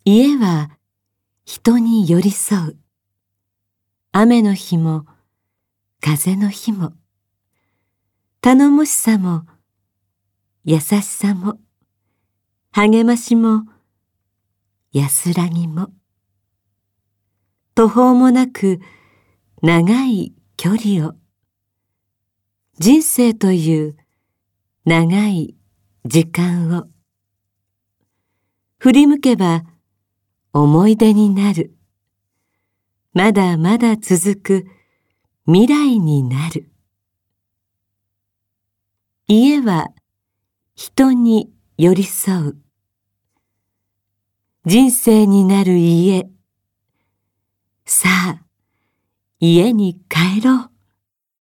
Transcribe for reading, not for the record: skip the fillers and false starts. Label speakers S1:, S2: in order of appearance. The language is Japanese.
S1: 家は人に寄り添う。雨の日も風の日も、頼もしさも優しさも励ましも安らぎも、途方もなく長い距離を、人生という長い時間を、振り向けば思い出になる、まだまだ続く未来になる。家は人に寄り添う。人生になる家。さあ、家に帰ろう。